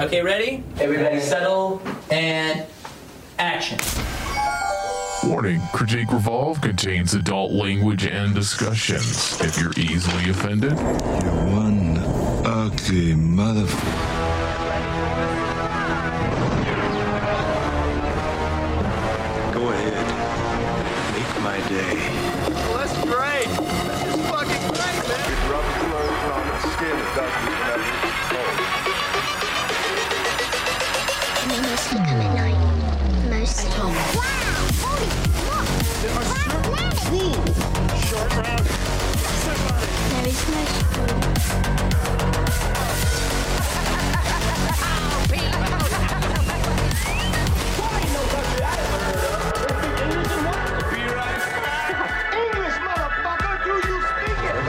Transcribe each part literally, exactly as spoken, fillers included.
Okay, ready? Everybody settle and action. Warning, Critique Revolve contains adult language and discussions. If you're easily offended, you're one ugly motherfucker. Go ahead. Make my day. Well, that's great. This is fucking great, man. It's rough clothes on the skin of dusty Mostly come at night. Mostly. Wow! Holy look! There are short round. There is no spoon. English, motherfucker! Do you speak it?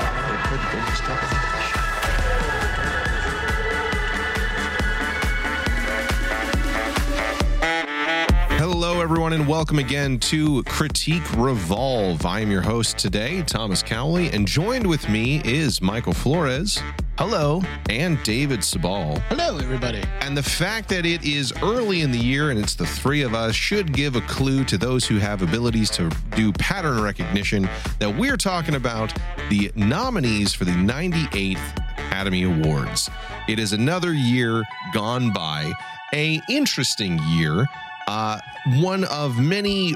Hello, everyone, and welcome again to Critique Revolve. I am your host today, Thomas Cowley, and joined with me is Michael Flores. Hello. And David Sabal. Hello, everybody. And the fact that it is early in the year and it's the three of us should give a clue to those who have abilities to do pattern recognition that we're talking about the nominees for the ninety-eighth Academy Awards. It is another year gone by, a interesting year. Uh, one of many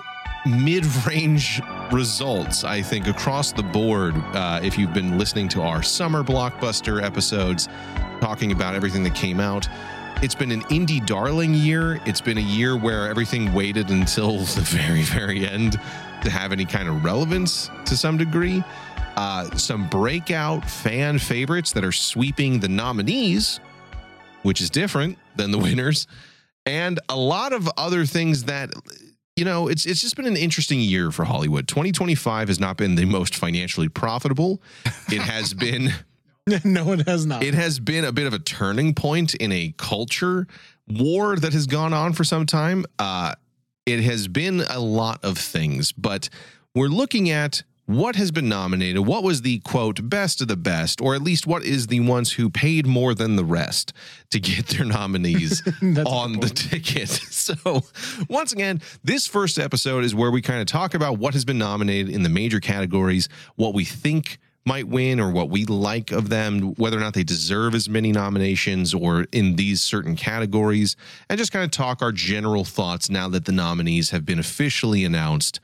mid-range results, I think, across the board. Uh, if you've been listening to our summer blockbuster episodes, talking about everything that came out, it's been an indie darling year. It's been a year where everything waited until the very, very end to have any kind of relevance to some degree. Uh, some breakout fan favorites that are sweeping the nominees, which is different than the winners. And a lot of other things that, you know, it's it's just been an interesting year for Hollywood. twenty twenty-five has not been the most financially profitable. It has been... No, it has not. It has been a bit of a turning point in a culture war that has gone on for some time. Uh, it has been a lot of things, but we're looking at what has been nominated, what was the, quote, best of the best, or at least what is the ones who paid more than the rest to get their nominees on the ticket. So once again, this first episode is where we kind of talk about what has been nominated in the major categories, what we think might win or what we like of them, whether or not they deserve as many nominations or in these certain categories, and just kind of talk our general thoughts now that the nominees have been officially announced.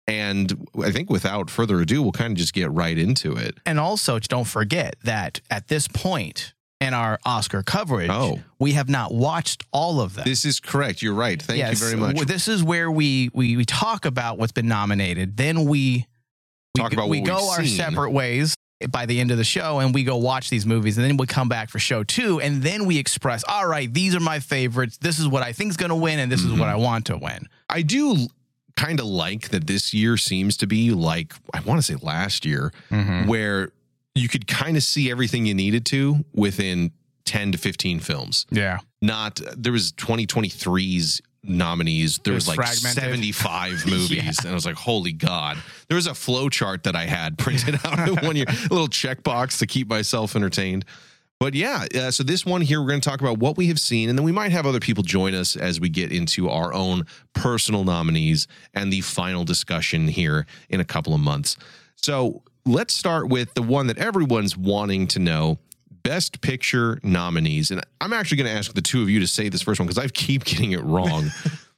And I think without further ado, we'll kind of just get right into it. And also, don't forget that at this point in our Oscar coverage, oh. we have not watched all of them. This is correct. You're right. Thank yes, you very much. This is where we, we, we talk about what's been nominated. Then we, talk we, about we what go we've our seen. separate ways by the end of the show, and we go watch these movies, and then we come back for show two, and then we express, all right, these are my favorites. This is what I think is going to win, and this mm-hmm. is what I want to win. I do kind of like that this year seems to be like, I want to say last year, mm-hmm. where you could kind of see everything you needed to within ten to fifteen films. Yeah. Not, there was twenty twenty-three's nominees. There was, was like fragmented. seventy-five movies. yeah. And I was like, holy God. There was a flow chart that I had printed out one year, a little checkbox to keep myself entertained. But yeah, uh, so this one here, we're going to talk about what we have seen, and then we might have other people join us as we get into our own personal nominees and the final discussion here in a couple of months. So let's start with the one that everyone's wanting to know, Best Picture nominees. And I'm actually going to ask the two of you to say this first one because I keep getting it wrong.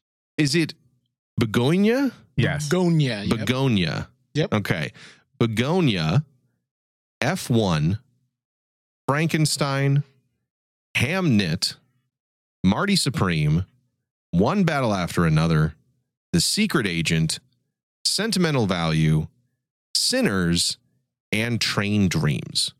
Is it Begonia? Yes. Begonia. Yep. Begonia. Yep. Okay. Begonia, F one, Frankenstein, Hamnet, Marty Supreme, One Battle After Another, The Secret Agent, Sentimental Value, Sinners, and Train Dreams.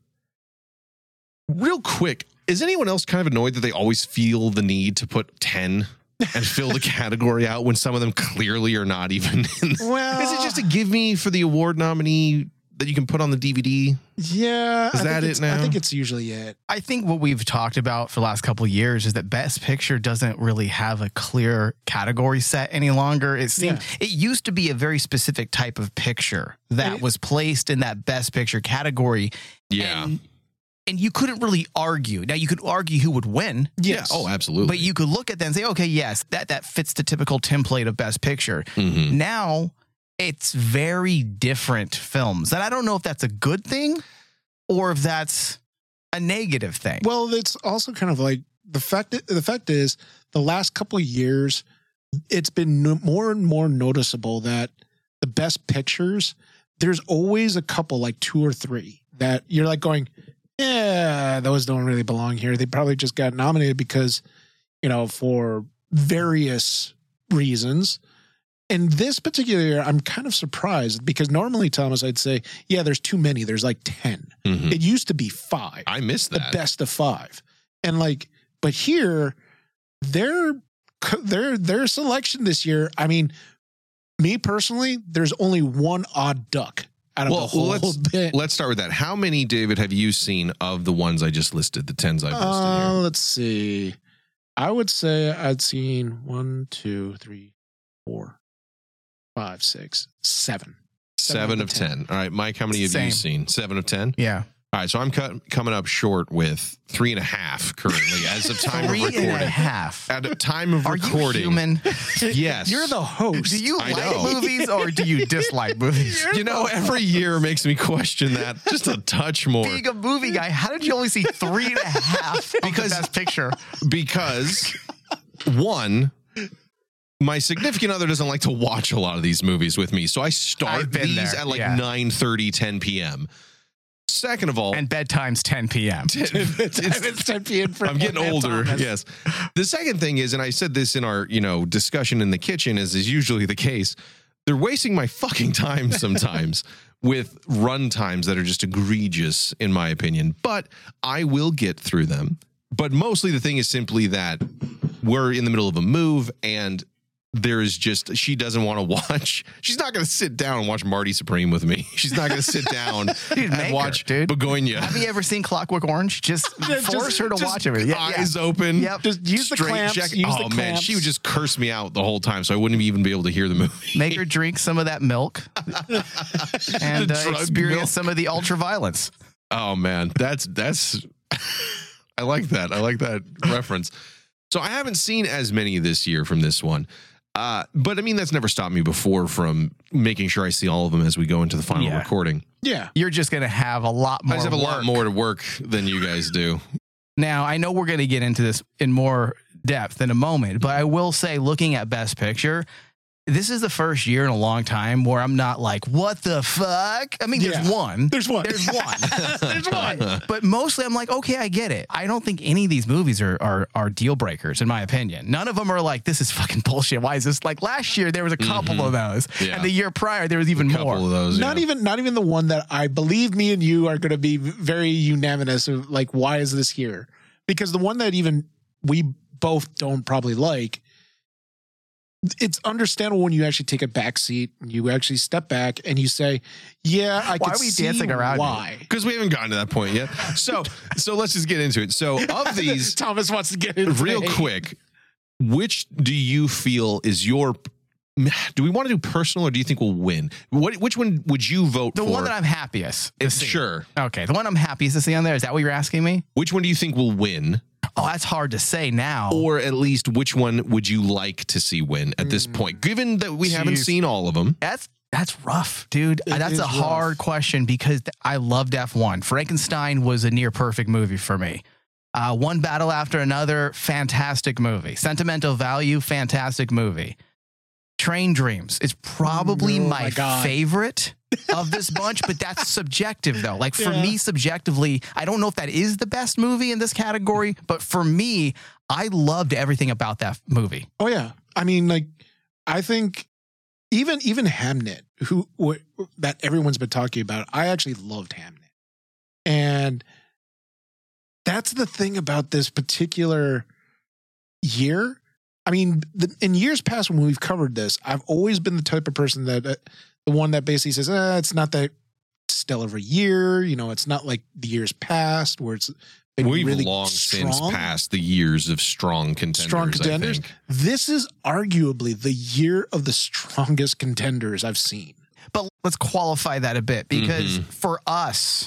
Real quick, is anyone else kind of annoyed that they always feel the need to put ten and fill the category out when some of them clearly are not even in? Well, is it just a give me for the award nominee that you can put on the D V D? Yeah. Is I that it now? I think it's usually it. I think what we've talked about for the last couple of years is that Best Picture doesn't really have a clear category set any longer. It seems yeah. it used to be a very specific type of picture that it, was placed in that Best Picture category. Yeah. And and you couldn't really argue. Now you could argue who would win. Yes. Yeah. Oh, absolutely. But you could look at that and say, okay, yes, that that fits the typical template of Best Picture. Mm-hmm. Now it's very different films, and I don't know if that's a good thing or if that's a negative thing. Well, it's also kind of like the fact. The fact is, the last couple of years, it's been no, more and more noticeable that the Best Pictures, there's always a couple, like two or three, that you're like going, yeah, those don't really belong here. They probably just got nominated because, you know, for various reasons. And this particular year, I'm kind of surprised because normally, Thomas, I'd say, yeah, there's too many. There's like ten. Mm-hmm. It used to be five. I missed that. The best of five. And like, but here, their their their selection this year, I mean, me personally, there's only one odd duck out of well, the whole let's, bit. Let's start with that. How many, David, have you seen of the ones I just listed, the tens I've listed Uh, here? let's see. I would say I'd seen one, two, three, four, five, six, seven. Seven, Seven of ten. ten. All right, Mike, how many have Same. you seen? Seven of ten? Yeah. All right, so I'm cu- coming up short with three and a half currently as of time Three of recording. and a half. At a time of Are recording. you human? Yes. You're the host. Do you I like know. movies or do you dislike movies? You know, every year makes me question that just a touch more. Being a movie guy, how did you only see three and a half because of the Best Picture? Because, one, my significant other doesn't like to watch a lot of these movies with me. So I I've start been these there, at like yeah. nine thirty, ten p.m. Second of all, And bedtime's ten p.m. It's ten p.m. for I'm getting Thomas. older. Yes. The second thing is, and I said this in our, you know, discussion in the kitchen, as is usually the case, they're wasting my fucking time sometimes with run times that are just egregious, in my opinion. But I will get through them. But mostly the thing is simply that we're in the middle of a move and there is just, she doesn't want to watch. She's not going to sit down and watch Marty Supreme with me. She's not going to sit down Dude, make and her, watch dude. Begonia. Have you ever seen Clockwork Orange? Just Just- force her to just watch it. Yeah, Eyes yeah. open. Yep. Just use the straight clamps. jacket. Use oh the man, clamps. she would just curse me out the whole time, so I wouldn't even be able to hear the movie. Make her drink some of that milk and The uh, drug experience milk. some of the ultra violence. Oh man, that's that's. I like that. I like that reference. So I haven't seen as many this year from this one, uh, but I mean that's never stopped me before from making sure I see all of them as we go into the final Yeah. recording. Yeah. You're just going to have a lot more I just have a work. lot more to work than you guys do. Now, I know we're going to get into this in more depth in a moment, but I will say, looking at Best Picture, this is the first year in a long time where I'm not like, what the fuck? I mean, there's Yeah. one. There's one. There's one. There's one. But mostly I'm like, okay, I get it. I don't think any of these movies are, are are deal breakers, in my opinion. None of them are like, this is fucking bullshit. Why is this? Like last year, there was a couple of those. Yeah. And the year prior, there was even A couple more. of those. Not yeah. even not even the one that I believe me and you are going to be very unanimous of like, why is this here? Because the one that even we both don't probably like, it's understandable when you actually take a back seat and you actually step back and you say, yeah, I Why can are we see dancing around you? why. Because we haven't gotten to that point yet. So so let's just get into it. So of these, Thomas wants to get in real today. quick, which do you feel is your? Do we want to do personal, or do you think we'll win? What? Which one would you vote The for? one that I'm happiest to If- see. sure. Okay, the one I'm happiest to see on there. Is that what you're asking me? Which one do you think will win, Oh, that's hard to say now. or at least which one would you like to see win at this point? Given that we haven't Jeez. seen all of them, That's that's rough, dude. It that's is a hard rough. question because th- I loved F one. Frankenstein was a near perfect movie for me. Uh, One Battle After Another, fantastic movie. Sentimental Value, fantastic movie. Train Dreams is probably Oh, my, my God. favorite of this bunch, but that's subjective though. Like for Yeah. me, subjectively, I don't know if that is the best movie in this category, but for me, I loved everything about that movie. Oh yeah, I mean, like, I think even even Hamnet, who wh- that everyone's been talking about, I actually loved Hamnet, and that's the thing about this particular year. I mean, the, in years past when we've covered this, I've always been the type of person that uh, the one that basically says, eh, "It's not that stellar of a year." You know, it's not like the years past where it's been we've really long since strong. passed the years of strong contenders. strong I contenders. think. This is arguably the year of the strongest contenders I've seen. But let's qualify that a bit because Mhm. for us,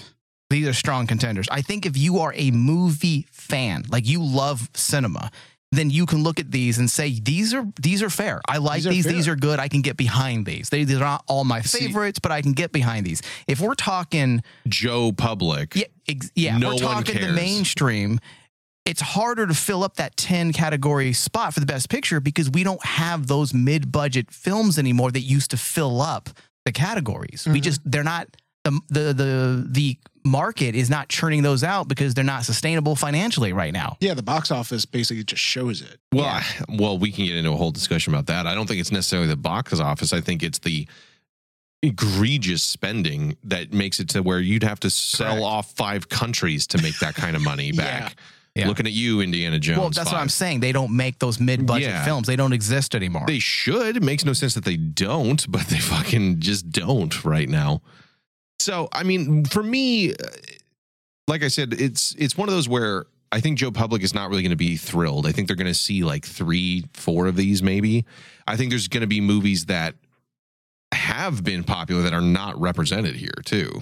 These are strong contenders. I think if you are a movie fan, like you love cinema, then you can look at these and say, these are these are fair. I like These are these. fair. These are good. I can get behind these. They, they're not all my See- favorites, but I can get behind these. If we're talking, Joe Public. yeah, ex- yeah, No we're one talking the cares. mainstream, it's harder to fill up that ten category spot for the best picture because we don't have those mid-budget films anymore that used to fill up the categories. We Mhm. just, they're not, the, the, the, the market is not churning those out because they're not sustainable financially right now. Yeah, the box office basically just shows it. Well, I- well, we can get into a whole discussion about that. I don't think it's necessarily the box office. I think it's the egregious spending that makes it to where you'd have to sell Correct. off five countries to make that kind of money back. Yeah. Looking at you, Indiana Jones. Well, that's what five. I'm saying. They don't make those mid-budget Yeah. films. They don't exist anymore. They should. It makes no sense that they don't, but they fucking just don't right now. So, I mean, for me, uh, like I said, it's it's one of those where I think Joe Public is not really going to be thrilled. I think they're going to see like three, four of these maybe. I think there's going to be movies that have been popular that are not represented here too.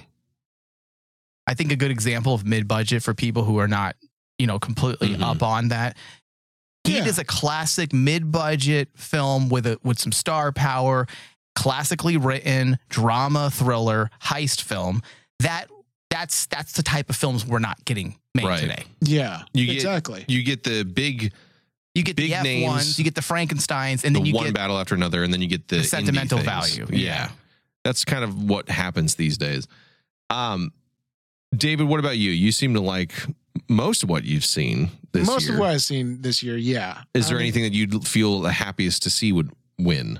I think a good example of mid-budget for people who are not, you know, completely Mhm. up on that. Heat Yeah. is a classic mid-budget film with a with some star power, classically written drama thriller heist film. That that's that's the type of films we're not getting made Right. today. Yeah, You get- exactly. You get the big, You get Big the F ones, names, you get the Frankensteins, and the then you one get battle after another, and then you get the, the indie sentimental things. value. Yeah. Yeah. That's kind of what happens these days. Um, David, what about you? You seem to like most of what you've seen this Most year. of what I've seen this year, yeah. Is there I mean, anything that you'd feel the happiest to see would win?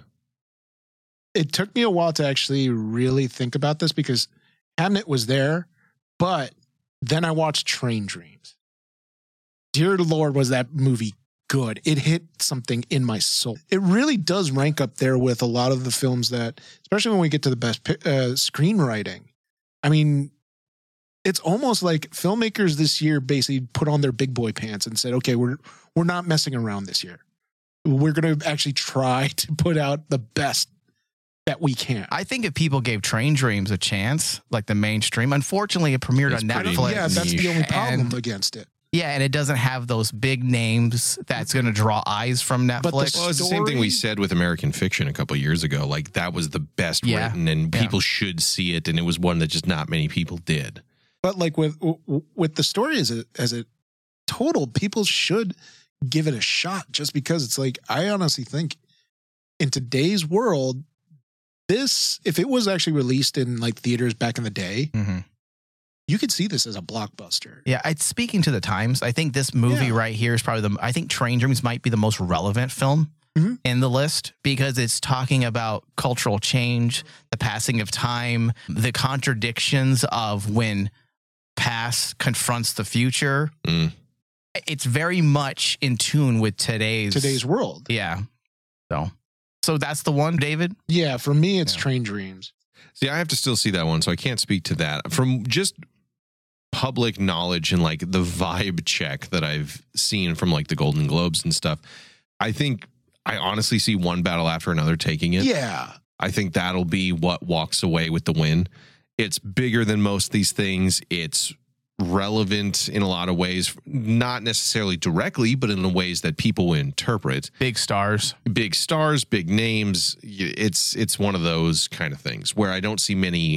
It took me a while to actually really think about this because Hamnet was there, but then I watched Train Dreams. Dear Lord, was that movie good. It hit something in my soul. It really does rank up there with a lot of the films that, especially when we get to the best pi- uh, screenwriting. I mean, it's almost like filmmakers this year basically put on their big boy pants and said, okay, we're we're not messing around this year. We're going to actually try to put out the best that we can. I think if people gave Train Dreams a chance, like the mainstream, unfortunately it premiered It's on pretty Netflix. yeah, that's the niche. only problem And- against it. Yeah, and it doesn't have those big names that's going to draw eyes from Netflix. But the Well, it's the same thing we Story? said with American Fiction a couple years ago. Like that was the best Yeah. written, and Yeah. people should see it. And it was one that just not many people did. But like with with the story as a as a total, people should give it a shot just because it's like I honestly think in today's world, this if it was actually released in like theaters back in the day, Mhm. you could see this as a blockbuster. Yeah, it's speaking to the times. I think this movie Yeah. right here is probably the. I think Train Dreams might be the most relevant film Mhm. in the list because it's talking about cultural change, the passing of time, the contradictions of when past confronts the future. Mm. It's very much in tune with today's Today's world. Yeah. So, so that's the one, David. Yeah, for me it's Yeah. Train Dreams. See, I have to still see that one, so I can't speak to that. From just public knowledge and like the vibe check that I've seen from like the Golden Globes and stuff, I think I honestly see one battle after another taking it. Yeah. I think that'll be what walks away with the win. It's bigger than most of these things. It's relevant in a lot of ways, not necessarily directly, but in the ways that people interpret. Big stars. Big stars, big names. Y- It's it's one of those kind of things where I don't see many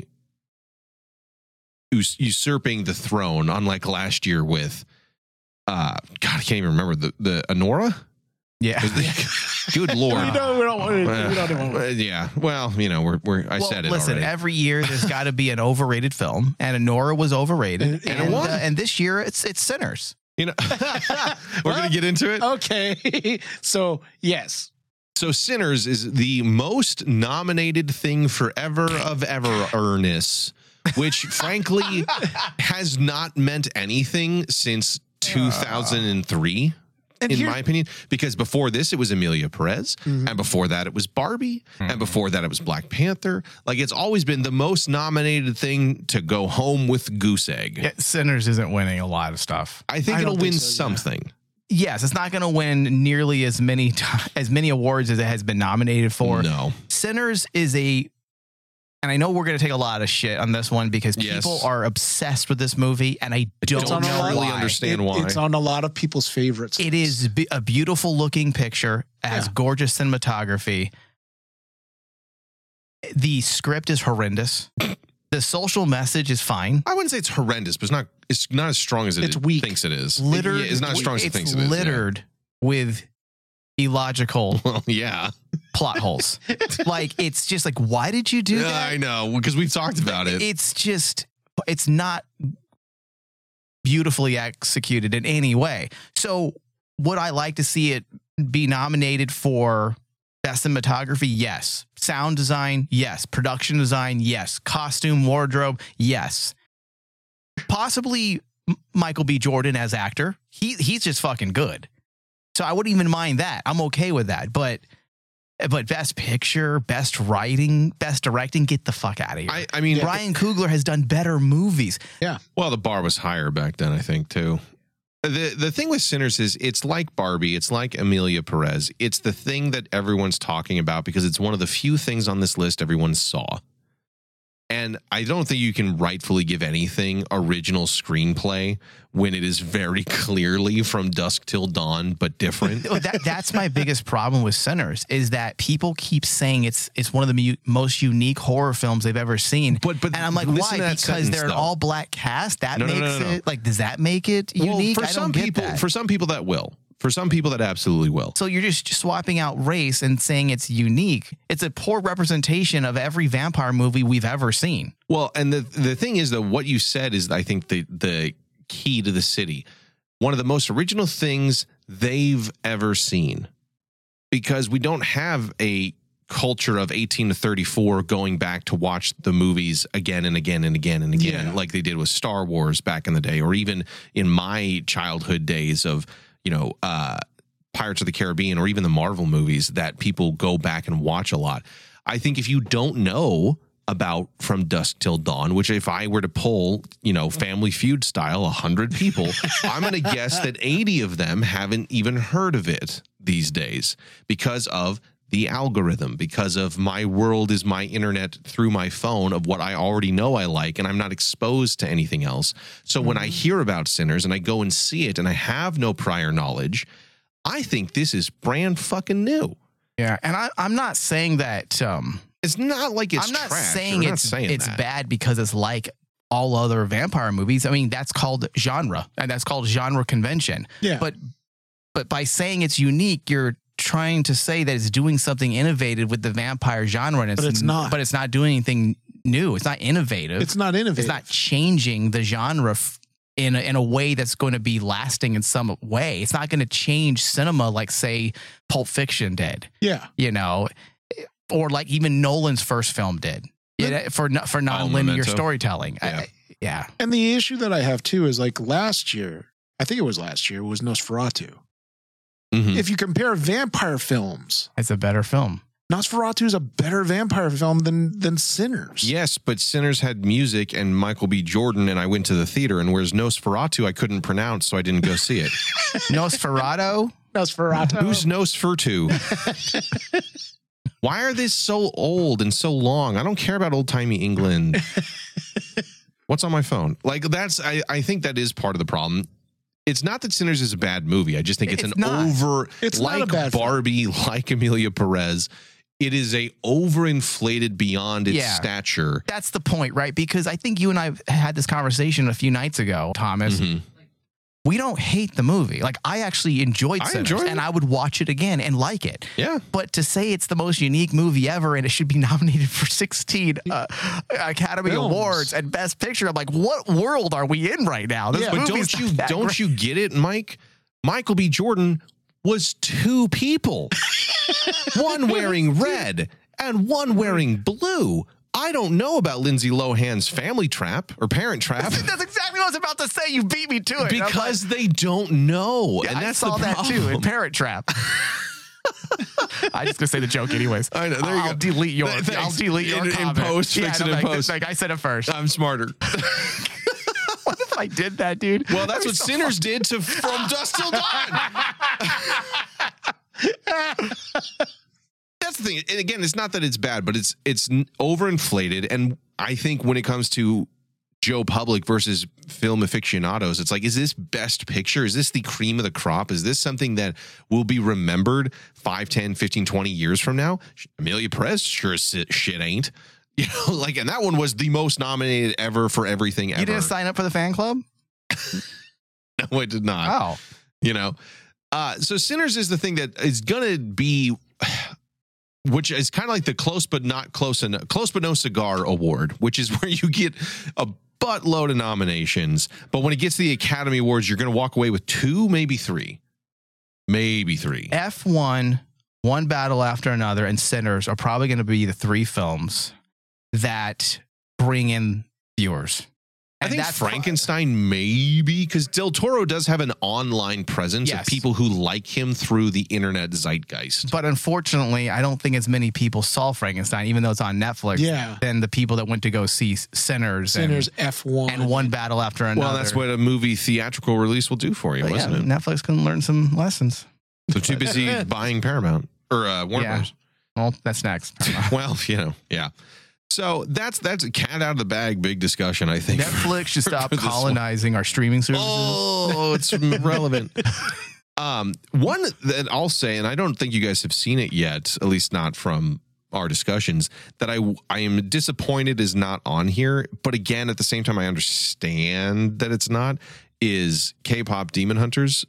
us- usurping the throne, unlike last year with uh God, I can't even remember the the Anora. Yeah. Good lord. We don't, we don't, want to- we don't even want Uh, yeah. Well, you know, we're we're I Well, said it listen, already. every year there's got to be an overrated film, and Nora was overrated, And- and and it won. uh, and this year it's it's Sinners. You know, we're gonna get into it. Okay. So yes. So Sinners is the most nominated thing forever of ever earnest, which frankly has not meant anything since two thousand three. And In here- my opinion, because before this it was Emilia Perez, Mhm. and before that it was Barbie, and before that it was Black Panther. Like it's always been the most nominated thing to go home with goose egg. Yeah, Sinners isn't winning a lot of stuff. I think I it'll don't think win so, yeah. something. Yes, it's not going to win nearly as many t- as many awards as it has been nominated for. No. Sinners is a, and I know we're going to take a lot of shit on this one because Yes. people are obsessed with this movie, and I don't don't know really why. understand It- why. It's on a lot of people's favorites. It is be- a beautiful looking picture, it has Yeah. gorgeous cinematography. The script is horrendous. The social message is fine. I wouldn't say it's horrendous, but it's not. It's not as strong as it It's weak. thinks it is. Littered, It- yeah, it's not as strong as it it's thinks it is. yeah. littered with illogical Well, yeah. plot holes. Like, it's just like, why did you do Yeah, that? I know because we've talked about it. It's just, it's not beautifully executed in any way. So would I like to see it be nominated for best cinematography? Yes. Sound design? Yes. Production design? Yes. Costume, wardrobe? Yes. Possibly M- Michael B. Jordan as actor. He he's just fucking good. So I wouldn't even mind that. I'm okay with that. But but best picture, best writing, best directing, get the fuck out of here. I, I mean, Ryan Coogler has done better movies. well, the bar was higher back then, I think, too. The the thing with Sinners is it's like Barbie, it's like Emilia Perez. It's the thing that everyone's talking about because it's one of the few things on this list everyone saw. And I don't think you can rightfully give anything original screenplay when it is very clearly From Dusk Till Dawn, but different. that, that's my biggest problem with Sinners is that people keep saying it's it's one of the mu- most unique horror films they've ever seen. But but and I'm like, listen why? to that Because sentence, they're an though. all black cast. That No, no, makes no, no, no. it like. Does that make it Well, unique? for I don't some get people, that. for some people that will. For some people that absolutely will. So you're just swapping out race and saying it's unique. It's a poor representation of every vampire movie we've ever seen. Well, and the the thing is that what you said is, I think, the the key to the city. One of the most original things they've ever seen, because we don't have a culture of eighteen to thirty-four going back to watch the movies again and again and again and again, Yeah. like they did with Star Wars back in the day, or even in my childhood days of, you know, uh, Pirates of the Caribbean, or even the Marvel movies that people go back and watch a lot. I think if you don't know about From Dusk Till Dawn, which if I were to poll, you know, Family Feud style, one hundred people, I'm going to guess that eighty of them haven't even heard of it these days because of the algorithm, because of my world is my internet through my phone of what I already know I like, and I'm not exposed to anything else. So when I hear about Sinners and I go and see it and I have no prior knowledge, I think this is brand fucking new. Yeah, and I, I'm not saying that. Um, It's not like it's I'm not trash. saying We're not it's saying it's that. bad because it's like all other vampire movies. I mean, that's called genre, and that's called genre convention. Yeah. But but by saying it's unique, you're trying to say that it's doing something innovative with the vampire genre, and it's, But it's not. But it's not doing anything new. It's not innovative. It's not innovative. It's not changing the genre f- in a, in a way that's going to be lasting in some way. It's not going to change cinema like, say, Pulp Fiction did. Yeah. You know, or like even Nolan's first film did. Yeah, for no- for non-linear Memento. storytelling. Yeah. I- yeah. And the issue that I have too is like last year, I think it was last year, was Nosferatu. Mhm. If you compare vampire films, It's a better film. Nosferatu is a better vampire film than than Sinners. Yes, but Sinners had music and Michael B. Jordan, and I went to the theater, and whereas Nosferatu I couldn't pronounce, so I didn't go see it. Nosferatu? Nosferatu. Who's Nosferatu? Why are they so old and so long? I don't care about old timey England. What's on my phone? Like that's I, I think that is part of the problem. It's not that Sinners is a bad movie. I just think it's, It's an not. over It's not like a bad film. Barbie, like Emilia Perez. It is a overinflated beyond its Yeah. stature. That's the point, right? Because I think you and I had this conversation a few nights ago, Thomas. Mhm. We don't hate the movie. Like, I actually enjoyed I Sinners, enjoyed it. and I would watch it again and like it. Yeah. But to say it's the most unique movie ever and it should be nominated for sixteen uh, Academy Films. Awards and Best Picture, I'm like, what world are we in right now? This Yeah, But movie's don't you not that don't great. you get it, Mike? Michael B. Jordan was two people. One wearing red and one wearing blue. I don't know about Lindsay Lohan's Family Trap or Parent Trap That's exactly what I was about to say. You beat me to it. And I'm because like, they don't know. yeah, and I that's saw the that too in problem. Parent Trap. I'm just gonna say the joke anyways. I know, there you I'll go. delete your. Th- I'll thanks. delete your In- in comment. post, fix no, it in like, post. Like I said it first. I'm smarter. What if I did that, dude? Well, that's That'd be what so Sinners did to From Dusk Till Dawn. That's the thing. thing. And again, it's not that it's bad, but it's it's overinflated. And I think when it comes to Joe Public versus film aficionados, it's like, is this best picture? Is this the cream of the crop? Is this something that will be remembered five, ten, fifteen, twenty years from now? Amelia Perez sure as shit ain't. You know, like, and that one was the most nominated ever for everything ever. You didn't sign up for the fan club? No, I did not. Oh. You know, uh, so Sinners is the thing that is going to be, which is kind of like the close but not close enough, close but no cigar award, which is where you get a buttload of nominations. But when it gets to the Academy Awards, you're going to walk away with two, maybe three, maybe three. F one, One Battle After Another, and Sinners are probably going to be the three films that bring in viewers. I And think that's Frankenstein maybe, because Del Toro does have an online presence Yes. of people who like him through the internet zeitgeist. But unfortunately, I don't think as many people saw Frankenstein, even though it's on Netflix, Yeah. than the people that went to go see Sinners, Sinners and, F one and One Battle After Another. Well, that's what a movie theatrical release will do for you, But wasn't yeah, it? Netflix can learn some lessons. So too busy buying Paramount or uh, Warner Yeah. Bros. Well, that's next. Well, you know, yeah. So that's that's a cat out of the bag, big discussion, I think. Netflix should stop for this one. colonizing our streaming services. Oh, it's relevant. Um, one that I'll say, and I don't think you guys have seen it yet, at least not from our discussions, that I I am disappointed is not on here. But again, at the same time, I understand that it's not. Is K-pop Demon Hunters.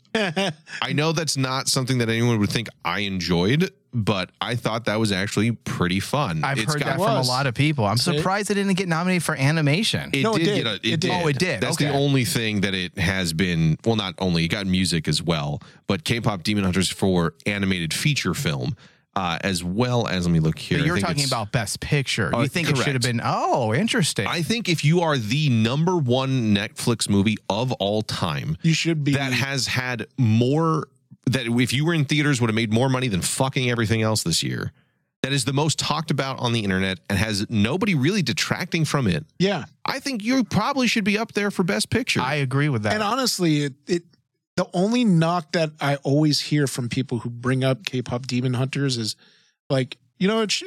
I know that's not something that anyone would think I enjoyed, but I thought that was actually pretty fun. I've It's heard got- that from a was. lot of people. I'm See? surprised it didn't get nominated for animation. It No, it did, did. get a, it, It did. did. Oh, it did. That's Okay. the only thing that it has been. Well, not only it got music as well, but K-pop Demon Hunters for animated feature film, uh, as well as let me look here. But I you're think talking it's- about Best Picture. Uh, you think it should have correct. been? Oh, interesting. I think if you are the number one Netflix movie of all time You should be that has had more, that if you were in theaters would have made more money than fucking everything else this year, that is the most talked about on the internet and has nobody really detracting from it, yeah. I think you probably should be up there for Best Picture. I agree with that. And honestly, it, it the only knock that I always hear from people who bring up K-pop Demon Hunters is like, you know, it sh-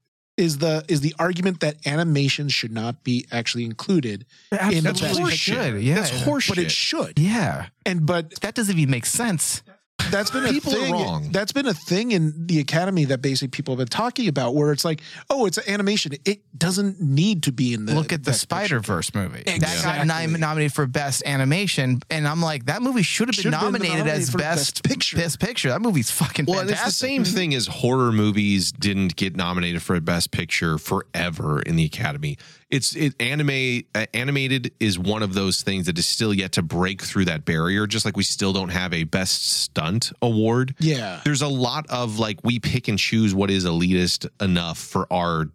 is the is the argument that animation should not be actually included in the That's best horseshit. picture. Yeah, That's horseshit. But it should. yeah. And but That doesn't even make sense. that's been a People are thing. wrong. That's been a thing in the Academy that basically people have been talking about, where it's like, oh, it's an animation. It doesn't need to be in the. Look at the Best Spider Picture. Verse movie. That Exactly. got nom- nominated for Best Animation, and I'm like, that movie should have been Should've been nominated nominated as for best, Best Picture. Best Picture. That movie's fucking Well, and it's fantastic. the same thing as horror movies didn't get nominated for a Best Picture forever in the Academy. It's it anime uh, animated is one of those things that is still yet to break through that barrier. Just like we still don't have a Best Stunt award. Yeah. There's a lot of like we pick and choose what is elitist enough for our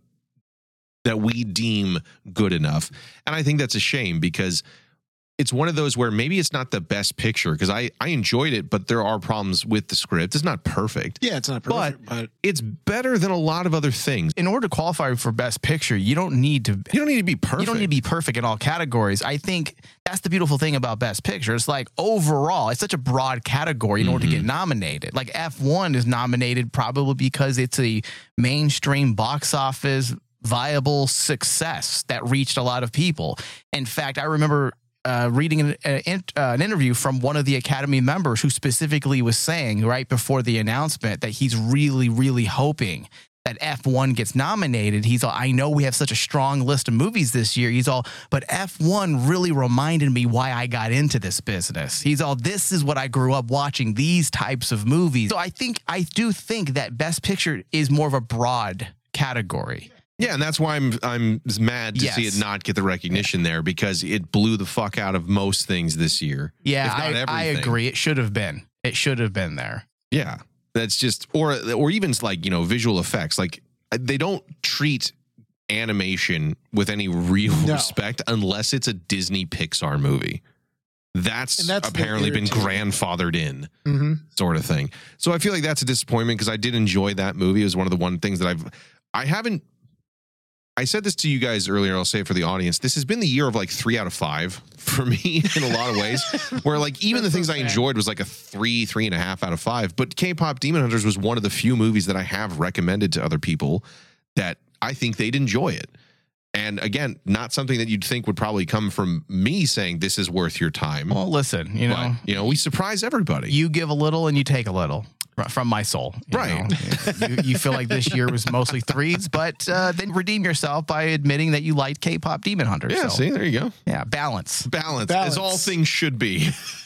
that we deem good enough, and I think that's a shame because it's one of those where maybe it's not the best picture because I, I enjoyed it, but there are problems with the script. It's not perfect. Yeah, it's not perfect, but, It's better than a lot of other things. In order to qualify for Best Picture, you don't need to. You don't need to be perfect. You don't need to be perfect in all categories. I think that's the beautiful thing about Best Picture. It's like overall, it's such a broad category in order to get nominated. Like F one is nominated probably because it's a mainstream box office viable success that reached a lot of people. In fact, I remember uh, reading an, an, uh, an interview from one of the Academy members who specifically was saying right before the announcement that he's really, really hoping that F one gets nominated. He's all, I know we have such a strong list of movies this year. He's all, but F one really reminded me why I got into this business. He's all, this is what I grew up watching, these types of movies. So I think, I do think that Best Picture is more of a broad category. Yeah, and that's why I'm I'm mad to Yes. see it not get the recognition there because it blew the fuck out of most things this year. Yeah, if not I, I everything. agree. It should have been. It should have been there. Yeah, that's just or or even like you know visual effects. Like they don't treat animation with any real No. respect unless it's a Disney Pixar movie. That's, And that's the apparently been irritating- grandfathered in, mm-hmm. sort of thing. So I feel like that's a disappointment because I did enjoy that movie. It was one of the one things that I've I haven't. I said this to you guys earlier. I'll say it for the audience. This has been the year of like three out of five for me in a lot of ways, where like even the things I enjoyed was like a three, three and a half out of five. But K-pop Demon Hunters was one of the few movies that I have recommended to other people that I think they'd enjoy it. And again, not something that you'd think would probably come from me saying this is worth your time. Well, listen, you know, but, you know, we surprise everybody. You give a little and you take a little from my soul. You right. know? you, you feel like this year was mostly threes, but uh, then redeem yourself by admitting that you liked K-pop Demon Hunters. Yeah, so, see, there you go. Yeah, balance. Balance. Balance. As all things should be.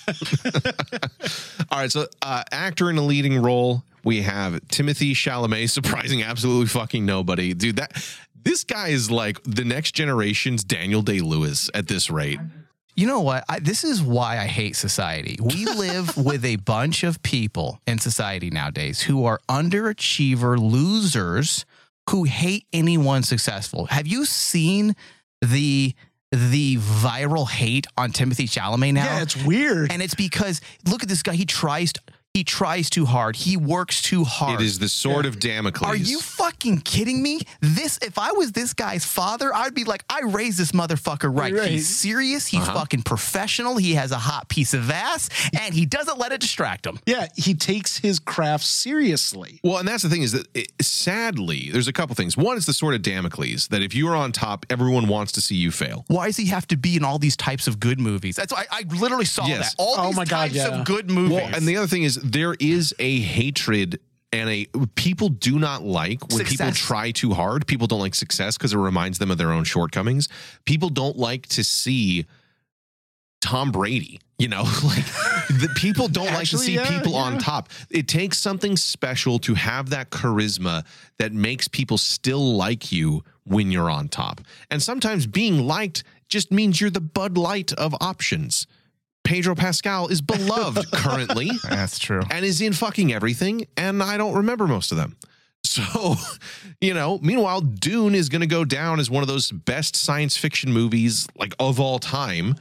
All right, so uh, actor in a leading role, we have Timothy Chalamet, surprising absolutely fucking nobody. Dude, that this guy is like the next generation's Daniel Day-Lewis at this rate. You know what? I, this is why I hate society. We live with a bunch of people in society nowadays who are underachiever losers who hate anyone successful. Have you seen the the viral hate on Timothy Chalamet now? Yeah, it's weird. And it's because look at this guy. He tries. He tries too hard. He works too hard. It is the sword of Damocles. Are you fucking kidding me? This, if I was this guy's father, I'd be like, I raised this motherfucker right. Right. He's serious. He's Uh-huh. fucking professional. He has a hot piece of ass, and he doesn't let it distract him. Yeah, he takes his craft seriously. Well, and that's the thing is that it, sadly, there's a couple things. One is the sword of Damocles, that if you are on top, everyone wants to see you fail. Why does he have to be in all these types of good movies? That's I, I literally saw Yes. that. All Oh these my God, types yeah. of good movies. Well, and the other thing is there is a hatred and a people do not like when Success. people try too hard. People don't like success because it reminds them of their own shortcomings. People don't like to see Tom Brady, you know, like the people don't like to Actually, see yeah, people yeah. on top. It takes something special to have that charisma that makes people still like you when you're on top. And sometimes being liked just means you're the Bud Light of options. Pedro Pascal is beloved currently that's true. and is in fucking everything, and I don't remember most of them. So, you know, meanwhile, Dune is going to go down as one of those best science fiction movies like of all time.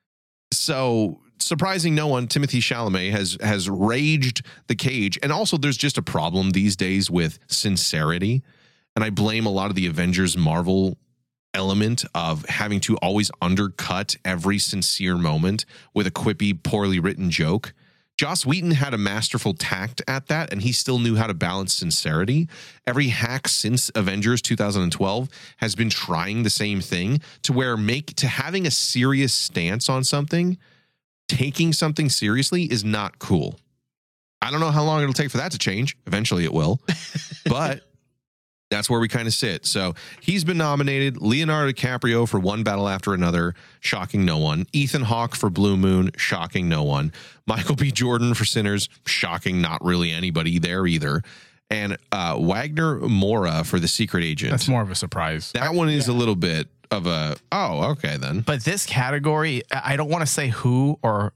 So, surprising no one, Timothy Chalamet has has raged the cage. And also there's just a problem these days with sincerity. And I blame a lot of the Avengers Marvel element of having to always undercut every sincere moment with a quippy, poorly written joke. Joss Whedon had a masterful tact at that, and he still knew how to balance sincerity. Every hack since Avengers two thousand twelve has been trying the same thing to where make to having a serious stance on something, taking something seriously is not cool. I don't know how long it'll take for that to change. Eventually it will, but that's where we kind of sit. So he's been nominated. Leonardo DiCaprio for One Battle After Another, shocking no one. Ethan Hawke for Blue Moon, shocking no one. Michael B. Jordan for Sinners, shocking not really anybody there either. And uh, Wagner Moura for The Secret Agent. That's more of a surprise. That one is a little bit of a, oh, okay then. But this category, I don't want to say who or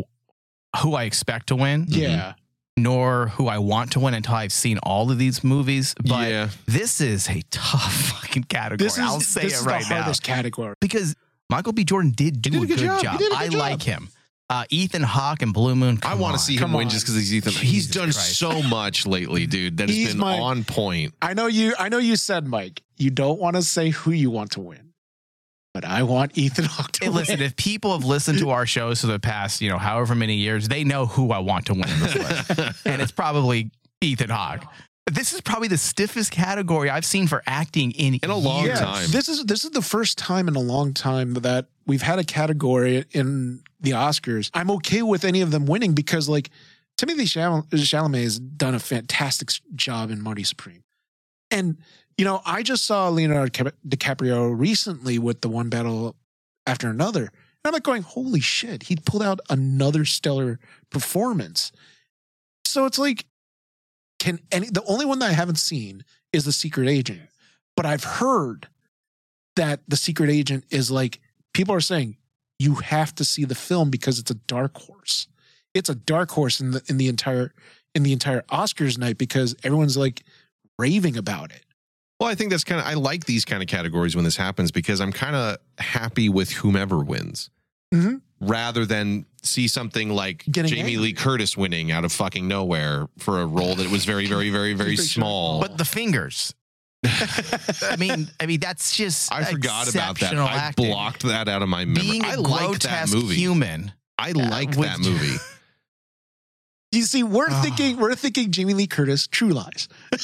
who I expect to win. Yeah. Nor who I want to win until I've seen all of these movies. But Yeah. this is a tough fucking category. This is, I'll say this it is right the now. hardest category. Because Michael B. Jordan did do did a good, job. He did a I good like job. him. Uh, Ethan Hawke and Blue Moon. I want to see him Come win on. just because he's Ethan. he's Jesus done Christ. so much lately, dude, that has He's been my- on point. I know you. I know you said, Mike, you don't want to say who you want to win, but I want Ethan Hawke to Hey, win. listen, if people have listened to our shows for the past, you know, however many years, they know who I want to win in this list. And it's probably Ethan Hawke. This is probably the stiffest category I've seen for acting in, In a long years. time. This is this is the first time in a long time that we've had a category in the Oscars. I'm okay with any of them winning because, like, Timothy Chal- Chalamet has done a fantastic s- job in Marty Supreme, and you know, I just saw Leonardo Cap- DiCaprio recently with the One Battle After Another, and I'm like going, "Holy shit!" He pulled out another stellar performance. So it's like, can any? The only one that I haven't seen is The Secret Agent, but I've heard that The Secret Agent is like, people are saying you have to see the film because it's a dark horse. It's a dark horse in the in the entire in the entire Oscars night because everyone's like raving about it. Well, I think that's kind of, I like these kind of categories when this happens because I'm kind of happy with whomever wins Mhm. rather than see something like Getting Jamie angry. Lee Curtis winning out of fucking nowhere for a role that was very, very, very, very Pretty sure. small. But the fingers. I mean, I mean that's just I forgot about that. exceptional I acting. blocked that out of my memory. Being I a like that grotesque movie. human. I like would- that movie. You see, we're Ah. thinking we're thinking Jamie Lee Curtis, True Lies.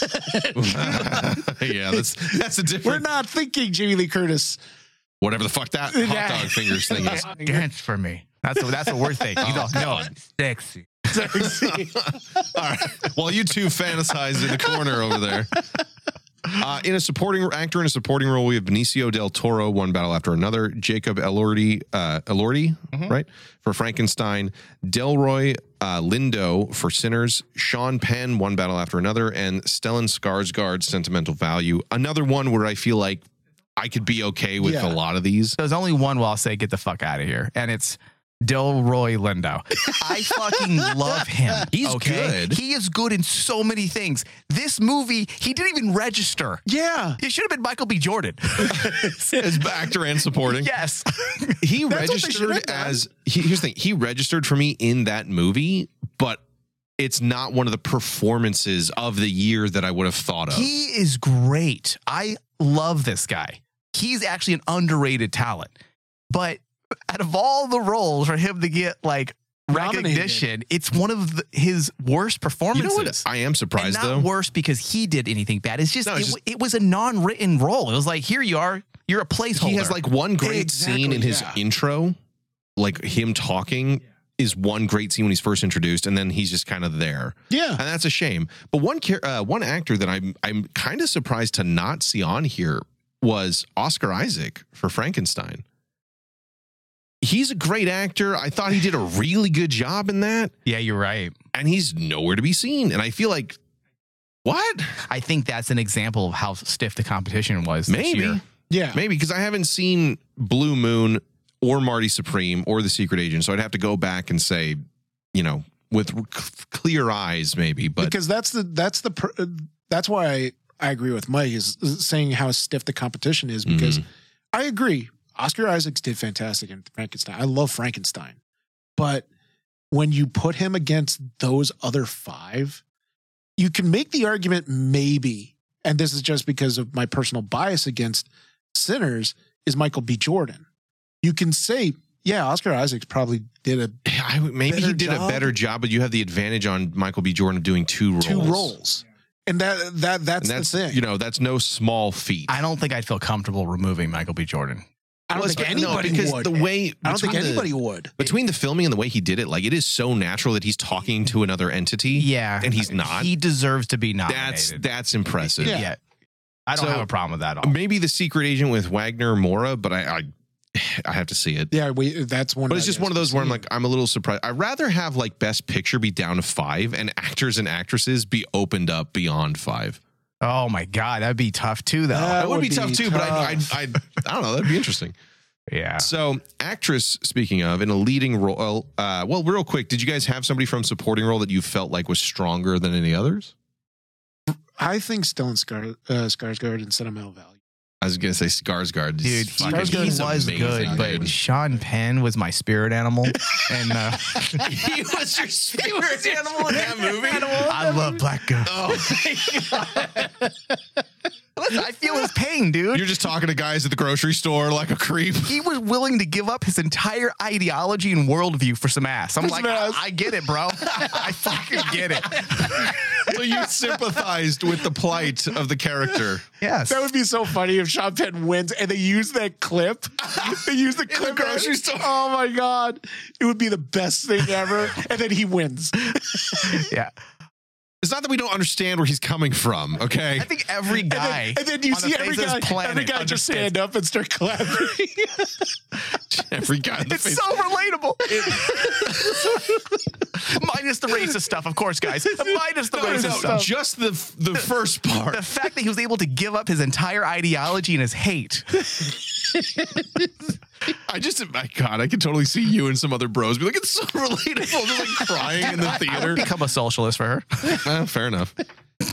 Yeah, that's that's a We're different. not thinking Jamie Lee Curtis. Whatever the fuck that Yeah. hot dog fingers thing is. Dance for me. That's what that's what we're thinking. You Oh, know, no, God. sexy. All right. Well, you two fantasize in the corner over there. Uh, in a supporting actor in a supporting role, we have Benicio del Toro, One Battle After Another, Jacob Elordi, uh, Elordi, right, for Frankenstein, Delroy uh, Lindo for Sinners, Sean Penn, One Battle After Another, and Stellan Skarsgård, Sentimental Value. Another one where I feel like I could be okay with Yeah. a lot of these. There's only one where I'll say get the fuck out of here, and it's Delroy Lindo. I fucking love him. He's good. He is good in so many things. This movie, he didn't even register. Yeah. It should have been Michael B. Jordan. As actor and supporting. Yes. He That's what they should registered have done. as he, here's the thing, he registered for me in that movie, but it's not one of the performances of the year that I would have thought of. He is great. I love this guy. He's actually an underrated talent. But out of all the roles for him to get like Nominated. recognition, it's one of the, his worst you performances. know what? I am And surprised not though. worse because he did anything bad. It's just, No, it, it's w- it was a non-written role. It was like, here you are. You're a placeholder. He has like one great Exactly, scene in his yeah. intro, like him talking is one great scene when he's first introduced, and then he's just kind of there. Yeah. And that's a shame. But one char- uh, one actor that I'm I'm kind of surprised to not see on here was Oscar Isaac for Frankenstein. He's a great actor. I thought he did a really good job in that, Yeah, you're right. and he's nowhere to be seen. And I feel like, what? I think that's an example of how stiff the competition was this Maybe. year. Yeah. Maybe because I haven't seen Blue Moon or Marty Supreme or The Secret Agent, so I'd have to go back and say, you know, with c- clear eyes, maybe. But because that's the that's the pr- uh, that's why I, I agree with Mike is, is saying how stiff the competition is because I agree. Oscar Isaacs did fantastic in Frankenstein. I love Frankenstein, but when you put him against those other five, you can make the argument maybe, and this is just because of my personal bias against Sinners, is Michael B. Jordan. You can say, yeah, Oscar Isaacs probably did a I, maybe he better did a job. better job, but you have the advantage on Michael B. Jordan of doing two roles. two roles, and that that that's, And that's, the thing. you know, that's no small feat. I don't think I'd feel comfortable removing Michael B. Jordan. I don't Well, think it's- no, anybody because would. the way I don't think between the- anybody would. Between the filming and the way he did it, like it is so natural that he's talking to another entity. Yeah. And he's not. He deserves to be that's nominated. that's impressive. yeah. Yeah. I don't So, have a problem with that at all. Maybe The Secret Agent with Wagner Mora, but I I, I have to see it. Yeah, we, that's one. But it's that just has one of to those where I'm see. like, I'm a little surprised. I'd rather have like Best Picture be down to five and actors and actresses be opened up beyond five. Oh my God. That'd be tough too, though. That That would, would be, be tough too, but I, I, tough. I, I don't know. That'd be interesting. yeah. So, actress, speaking of, in a leading role, uh, well, real quick, did you guys have somebody from supporting role that you felt like was stronger than any others? I think Stellan Skar, uh, Skarsgård and Sentimental Value. I was gonna say Skarsgård. Dude, He's he, fucking- he he's was amazing, good, but dude. Sean Penn was my spirit animal. And uh, he was your spirit animal in that movie. I love Black Girl. Oh, Listen, I feel his pain, dude. you're just talking to guys at the grocery store like a creep. He was willing to give up his entire ideology and worldview for some ass. I'm For like, some ass. I, I get it, bro. I fucking get it. So you sympathized with the plight of the character. Yes. That would be so funny if Sean Penn wins and they use that clip. They use the clip grocery right? store. Oh my God. It would be the best thing ever. And then he wins. yeah. It's not that we don't understand where he's coming from, okay? I think every guy. And then, and then you on the see every face of this guy, planet every guy just understands. stand up and start clapping. Every guy in the It's face. so relatable. Minus the racist stuff, of course, guys. Minus the No, racist no, stuff. just the the first part. The fact that he was able to give up his entire ideology and his hate. I just, my God, I can totally see you and some other bros be like, it's so relatable, just like crying in the I theater. would become a socialist for her. Well, fair enough.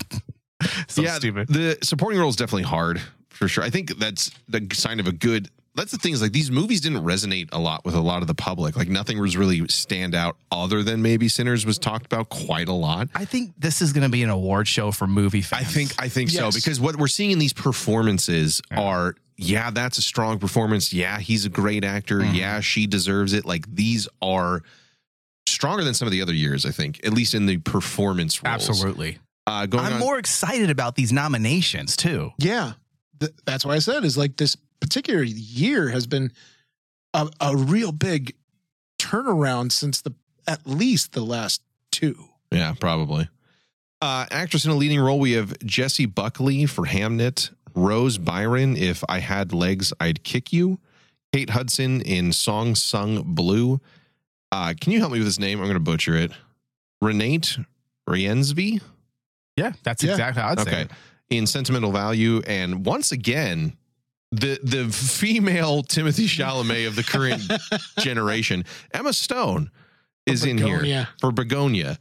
So yeah, stupid. the supporting role is definitely hard for sure. I think that's the sign of a good that's the thing is like these movies didn't resonate a lot with a lot of the public. Like nothing was really stand out other than maybe Sinners was talked about quite a lot. I think this is going to be an award show for movie fans. I think I think so Yes. because what we're seeing in these performances are yeah, that's a strong performance. Yeah, he's a great actor. Mhm. Yeah, she deserves it. Like these are stronger than some of the other years, I think, at least in the performance roles. Absolutely. Uh, going I'm on, more excited about these nominations too. Yeah, th- that's why I said is like this particular year has been a, a real big turnaround since the at least the last two. Yeah, probably. Uh, actress in a leading role, we have Jessie Buckley for Hamnet, Rose Byron, If I Had Legs, I'd Kick You, Kate Hudson in Song Sung Blue. Uh, can you help me with his name? I'm going to butcher it. Renate Riensby? Yeah, that's Yeah. exactly how I'd say Okay. it. In Sentimental Value. And once again, the the female Timothy Chalamet of the current generation, Emma Stone, is in here Begonia. for Begonia.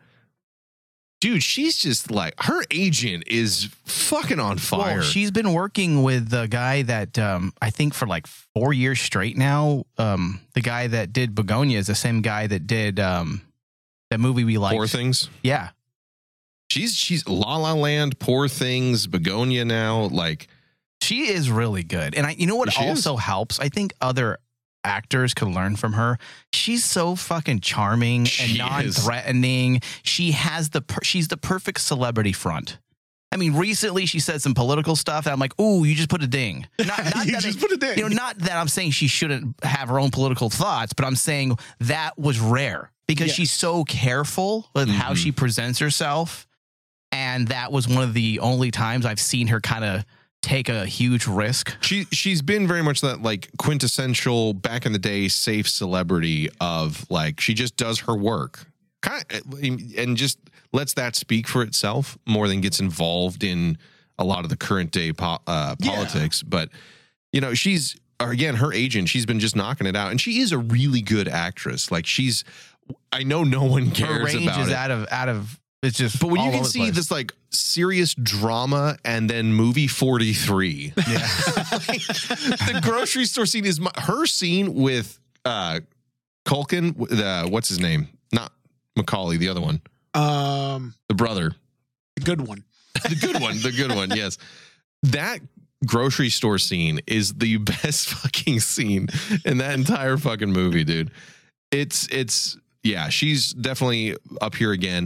Dude, she's just like, her agent is fucking on fire. Well, she's been working with the guy that um, I think for like four years straight now. Um, the guy that did Begonia is the same guy that did um, that movie we liked. Poor Things. Yeah. She's she's La La Land, Poor Things, Begonia now. Like, She is really good. And I, you know what She also helps? I think other actors could learn from her. She's so fucking charming She and is. non-threatening. She has the, per- she's the perfect celebrity front. I mean, recently she said some political stuff that I'm like, ooh, you just put a ding. Not, not You that just it- put a ding. You know, not that I'm saying she shouldn't have her own political thoughts, but I'm saying that was rare because Yes. she's so careful with how Mhm. she presents herself. And that was one of the only times I've seen her kind of take a huge risk. she she's been very much that like quintessential back in the day safe celebrity of like she just does her work, kind of, and just lets that speak for itself more than gets involved in a lot of the current day po- uh, Yeah. politics. But you know, she's again her agent. She's been just knocking it out, and she is a really good actress. Like she's, I know no one Her cares range about is it. out of out of it's just. But when all you can over the see place. this like serious drama and then movie forty-three, Yeah. like, the grocery store scene is my, her scene with uh, Culkin. The what's his name? Not Macaulay, the other one, Um, the brother, the good one. the good one, the good one. Yes, that grocery store scene is the best fucking scene in that entire fucking movie, dude. It's it's yeah, she's definitely up here again.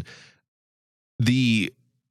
The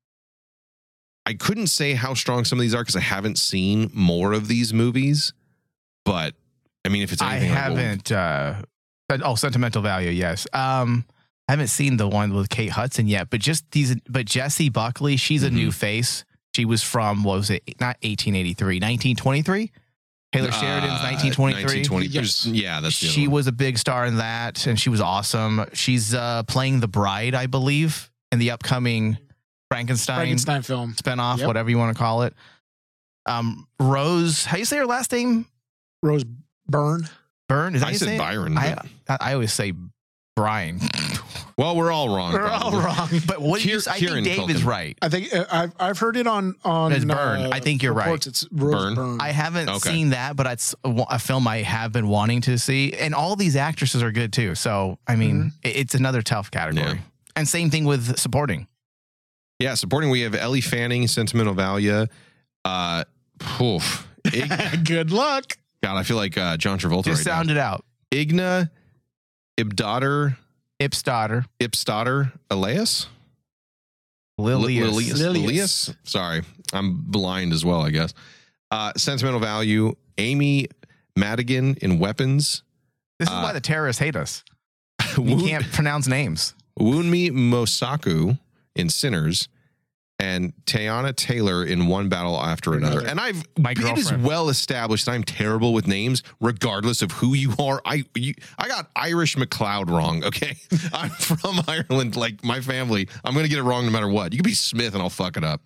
I couldn't say how strong some of these are because I haven't seen more of these movies, but I mean, if it's I anything like old- haven't. Uh, oh, Sentimental Value. Yes. Um, I haven't seen the one with Kate Hudson yet, but just these. But Jessie Buckley, she's a Mhm. new face. She was from what was it? Not eighteen eighty-three, nineteen twenty-three. Taylor Sheridan's Uh, nineteen twenty-three. nineteen twenty Yes. Yeah, that's the other She one. was a big star in that, and she was awesome. She's uh, playing the bride, I believe, in the upcoming Frankenstein, Frankenstein film. spinoff, Yep. whatever you want to call it. Um, Rose, how you say her last name? Rose Byrne. Byrne. Is that I how you said say it? Byron. I, but- I I always say Brian, well, we're all wrong. We're all probably. wrong. but what do you, Kier- I Kieran think Dave is Culkin. right. I think uh, I've I've heard it on on It's Byrne. uh, I think you're right. reports. It's Rose Byrne. Byrne. I haven't Okay. seen that, but it's a, a film I have been wanting to see, and all these actresses are good too. So I mean, it- it's another tough category. Yeah. And same thing with supporting. Yeah, supporting we have Ellie Fanning, Sentimental Value. Uh, poof. Ig- Good luck. God, I feel like uh, John Travolta Just right sound it out. now. Igna Ibdadar Ipstadter, Ipstadar Elias? Lilius. Lilius. Lilius. Lilius? Sorry, I'm blind as well, I guess. Uh, Sentimental Value, Amy Madigan in Weapons. This is Uh, why the terrorists hate us. We Woon- can't pronounce names. Wunmi Mosaku in Sinners, and Teyana Taylor in One Battle After Another. Another. And I've My it is girlfriend. well established that I'm terrible with names, regardless of who you are. I you, I got Irish McLeod wrong. Okay, I'm from Ireland. Like my family, I'm gonna get it wrong no matter what. You could be Smith, and I'll fuck it up.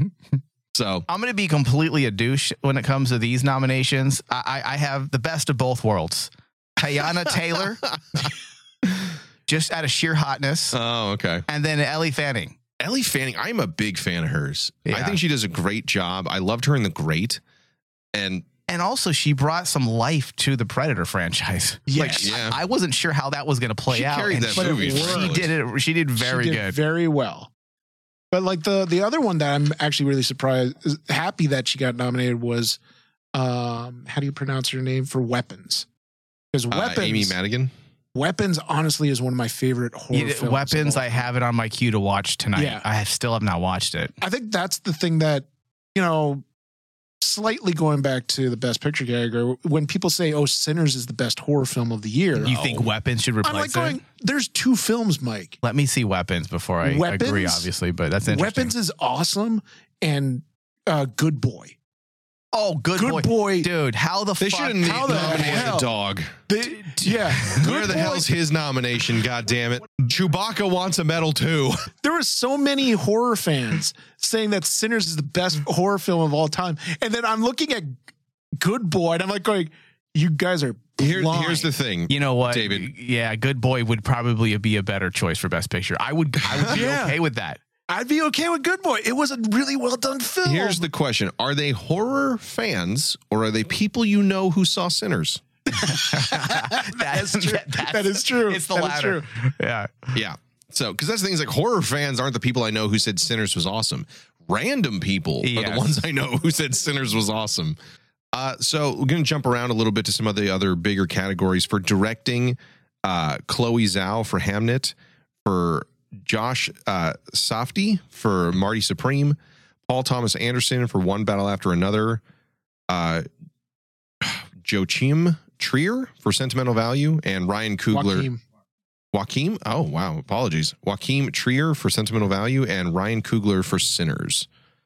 So I'm going to be completely a douche when it comes to these nominations. I, I, I have the best of both worlds. Teyana Taylor, just out of sheer hotness, oh okay. and then Ellie Fanning. Ellie Fanning, I'm a big fan of hers. I Yeah. think she does a great job. I loved her in The Great, and And also, she brought some life to the Predator franchise. Yes. Like, Yeah. I, I wasn't sure how that was going to play She out. carried and that she, movie she really. did it. She did very she did good. very well. But like the the other one that I'm actually really surprised, happy that she got nominated was, um, how do you pronounce her name for Weapons? Because Uh, Weapons, Amy Madigan. Weapons, honestly, is one of my favorite horror You- films. Weapons, of all I have it on my queue to watch tonight. Yeah. I have, still have not watched it. I think that's the thing that, you know, slightly going back to the best picture category, when people say, oh, Sinners is the best horror film of the year. You think Weapons should I'm like replace going, it? there's two films, Mike. Let me see Weapons before I Weapons- agree, obviously, but that's interesting. Weapons is awesome, and uh, Good Boy. Oh, good, Good boy. Boy. Dude, how the They fuck? shouldn't how the nominate hell? the dog. They- yeah. Where the Boy- hell's his nomination? God damn it! Chewbacca wants a medal too. There were so many horror fans saying that Sinners is the best horror film of all time. And then I'm looking at Good Boy, and I'm like going, you guys are Here, blind. here's the thing. You know what, David? Yeah, Good Boy would probably be a better choice for Best Picture. I would, I would be Yeah. okay with that. I'd be okay with Good Boy. It was a really well done film. Here's the question: are they horror fans or are they people you know who saw Sinners? That's true. that's- That is true. It's the That is latter. true. Yeah. Yeah. So, because that's the thing is like horror fans aren't the people I know who said Sinners was awesome. Random people are Yes. the ones I know who said Sinners was awesome. Uh, so we're going to jump around a little bit to some of the other bigger categories for directing. Uh, Chloe Zhao for Hamnet, for Josh uh, Safdie for Marty Supreme, Paul Thomas Anderson for One Battle After Another, uh, Joachim Trier for Sentimental Value, and Ryan Coogler. Joaquin. Joaquin, oh wow, apologies. Joaquin Trier for Sentimental Value and Ryan Coogler for Sinners.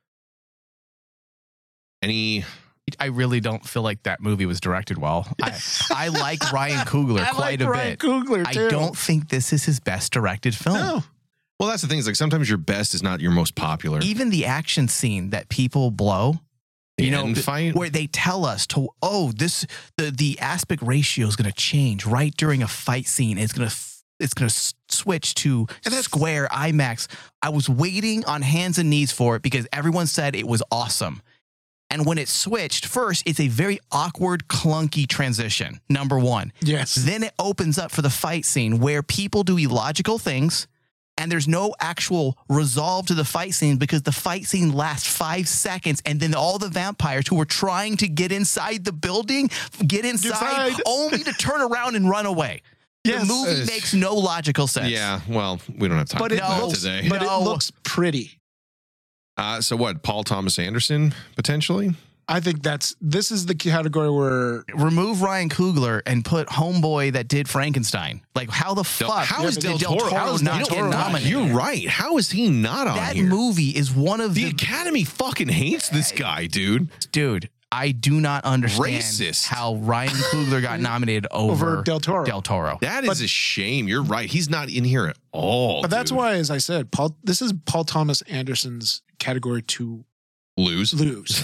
Any I really don't feel like that movie was directed well. I, I like Ryan Coogler I quite like a Ryan bit. Coogler, too. I don't think this is his best directed film. No. well, that's the thing is like sometimes your best is not your most popular. Even the action scene that people blow, The you know, end th- fight? where they tell us to, oh, this the the aspect ratio is going to change right during a fight scene. It's going to it's going to s- switch to square IMAX. I was waiting on hands and knees for it because everyone said it was awesome. And when it switched, first, it's a very awkward, clunky transition, number one. Yes. Then it opens up for the fight scene where people do illogical things and there's no actual resolve to the fight scene because the fight scene lasts five seconds and then all the vampires who were trying to get inside the building get inside Inside. only to turn around and run away. Yes. The movie Uh, makes no logical sense. yeah, well, we don't have time But for it that looks, today. but No. it looks pretty. Uh, so what? Paul Thomas Anderson potentially? I think that's this is the category where Remove Ryan Coogler and put Homeboy that did Frankenstein. Like, how the Del- fuck how is did Del Toro? How is not Del get Toro? nominated? You're right. How is he not on That here? movie is one of the the Academy fucking hates this guy, dude. dude. I do not understand Racist. how Ryan Coogler got nominated over, Over Del Toro. Del Toro. That is But- a shame. You're right. He's not in here at all. But that's dude. why, as I said, Paul. This is Paul Thomas Anderson's category to lose. lose.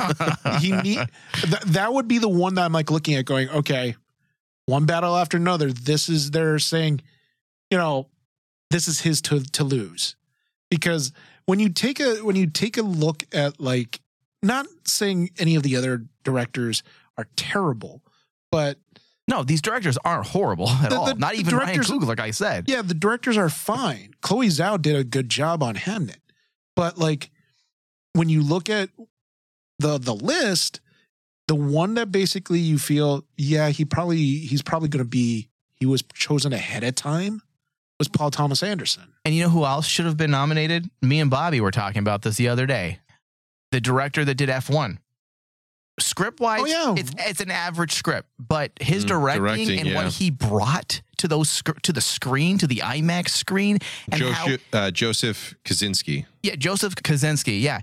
he need th- that would be the one that I'm like looking at, going, okay, One Battle After Another. This is they're saying, you know, this is his to to lose, because when you take a when you take a look at, like, not saying any of the other directors are terrible, but No, these directors aren't horrible at The- all. the- Not the even Ryan directors- Coogler, like I said. yeah, the directors are fine. Chloe Zhao did a good job on Hamnet, but like when you look at the the list, the one that basically you feel, yeah, he probably he's probably going to be he was chosen ahead of time was Paul Thomas Anderson. And you know who else should have been nominated? Me and Bobby were talking about this the other day. The director that did F one. Script wise, Oh, yeah. it's it's an average script, but his Mm, directing, directing, and yeah. what he brought to those sc- to the screen, to the IMAX screen, and how Joseph, uh, Joseph Kaczynski. yeah, Joseph Kaczynski, yeah,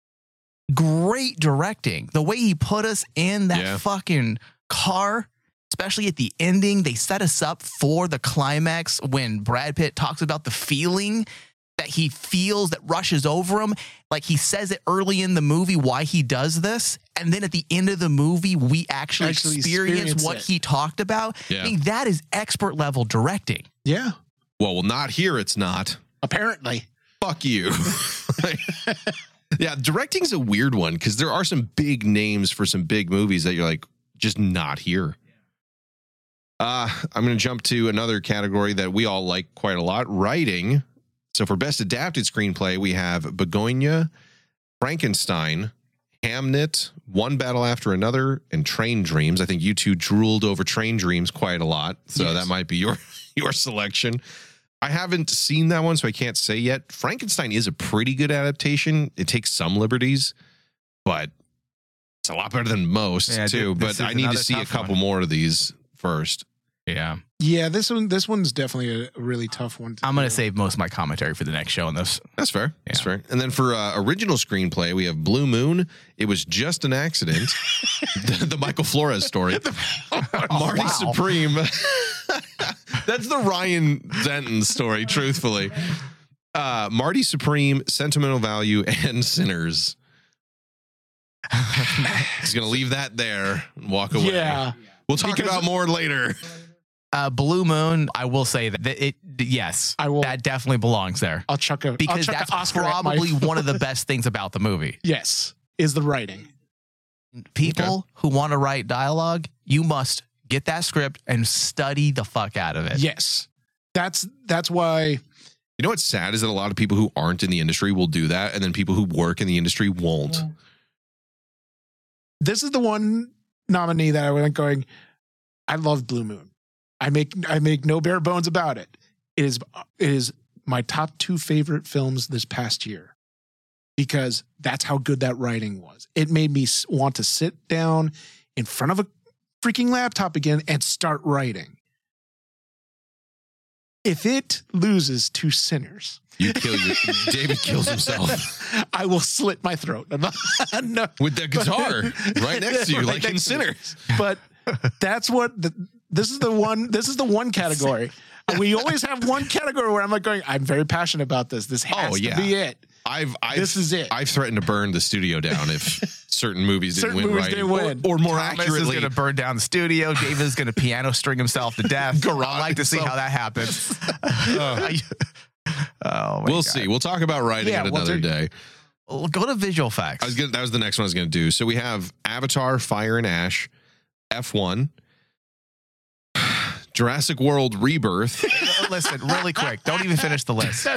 great directing. The way he put us in that Yeah. fucking car, especially at the ending, they set us up for the climax when Brad Pitt talks about the feeling that he feels that rushes over him. Like, he says it early in the movie why he does this, and then at the end of the movie we actually, Actually experience, experience what it. he talked about. Yeah. I mean, that is expert level directing. Yeah, Well, well, not here. It's not. apparently. Fuck you. Yeah, directing's a weird one because there are some big names for some big movies that you're like, just not here. Uh, I'm going to jump to another category that we all like quite a lot, writing. So for best adapted screenplay, we have Begonia, Frankenstein, Hamnet, One Battle After Another, and Train Dreams. I think you two drooled over Train Dreams quite a lot, so Yes. that might be your your selection. I haven't seen that one, so I can't say yet. Frankenstein is a pretty good adaptation. It takes some liberties, but it's a lot better than most, Yeah, too. th- But this is I need to another see a tough couple one. more of these first. Yeah. Yeah, this one this one's definitely a really tough one. To I'm going do. to save most of my commentary for the next show on this. That's fair. That's Yeah. fair. And then for uh, original screenplay, we have Blue Moon. It was just an accident. the, the Michael Flores story. Marty wow. Supreme. That's the Ryan Denton story, truthfully. Uh, Marty Supreme, Sentimental Value, and Sinners. He's going to leave that there and walk away. Yeah. We'll talk Because- about more later. Uh, Blue Moon, I will say that that it, yes, I will- that definitely belongs there I'll chuck a I'll because chuck that's an Oscar at my- probably one of the best things about the movie. Yes, is the writing. People who want to write dialogue, you must get that script and study the fuck out of it. Yes. That's that's why You know what's sad is that a lot of people who aren't in the industry will do that, and then people who work in the industry won't. this is the one nominee that I went going, I love Blue Moon. I make I make no bare bones about it. It is it is my top two favorite films this past year because that's how good that writing was. It made me s- want to sit down in front of a freaking laptop again and start writing. If it loses to Sinners, You kill your, David kills himself I will slit my throat. No, with the guitar right next to you, Right like in next to me. Sinners. but that's what the, this is the one this is the one category. We always have one category where I'm like going, I'm very passionate about this. This has Oh, yeah. to be it. I've, I've This is it. I've threatened to burn the studio down if certain movies didn't Certain win movies right, didn't win. Or, or more Thomas is accurately, going to burn down the studio. David is going to piano string himself to death. Garage I'd like to see himself. how that happens. oh, my we'll God. see. We'll talk about writing Yeah, at well, another there- day. Well, go to visual effects. I was gonna, that was the next one I was going to do. So we have Avatar, Fire and Ash, F one, Jurassic World Rebirth. Listen, really quick. Don't even finish the list.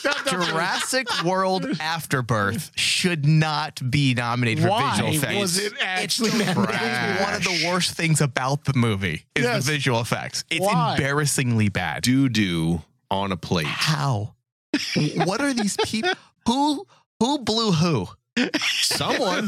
Jurassic World Afterbirth should not be nominated for Why visual effects. was it actually It's nominated? one of the worst things about the movie is Yes. the visual effects. It's Why? embarrassingly bad. Doo doo on a plate. How? What are these people? Who who blew who? Someone,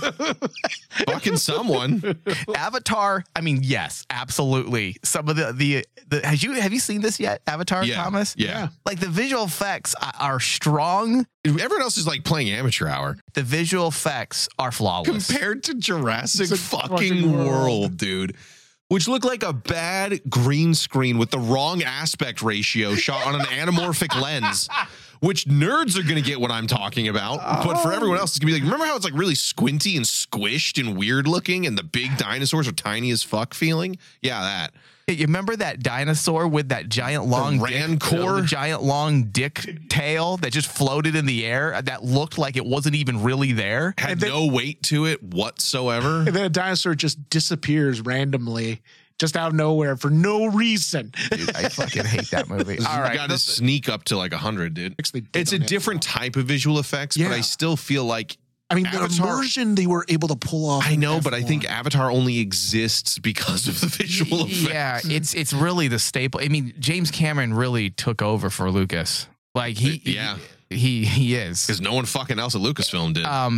fucking someone. Avatar. I mean, yes, absolutely. Some of the the, the has you have you seen this yet? Avatar, Yeah, Thomas. yeah. Like the visual effects are- are strong. Everyone else is like playing amateur hour The visual effects are flawless. compared to Jurassic It's a fucking fucking world. world. dude. Which looked like a bad green screen with the wrong aspect ratio shot on an anamorphic lens. Which nerds are going to get what I'm talking about, but for everyone else, it's going to be like, remember how it's like really squinty and squished and weird looking, and the big dinosaurs are tiny as fuck feeling? Yeah, that. You remember that dinosaur with that giant long dick, Rancor? the giant long dick tail that just floated in the air that looked like it wasn't even really there? Had And then- no weight to it whatsoever. And then a dinosaur just disappears randomly, just out of nowhere for no reason. Dude, I fucking hate that movie. All You right. got to sneak up to like one hundred, dude. Actually did It's a on it. different type of visual effects, Yeah. but I still feel like I mean, the Avatar- immersion they were able to pull off. I in know, but I F one. think Avatar only exists because of the visual effects. Yeah, it's it's really the staple. I mean, James Cameron really took over for Lucas. Like he, Yeah. he he is. Because no one fucking else at Lucasfilm did. Um,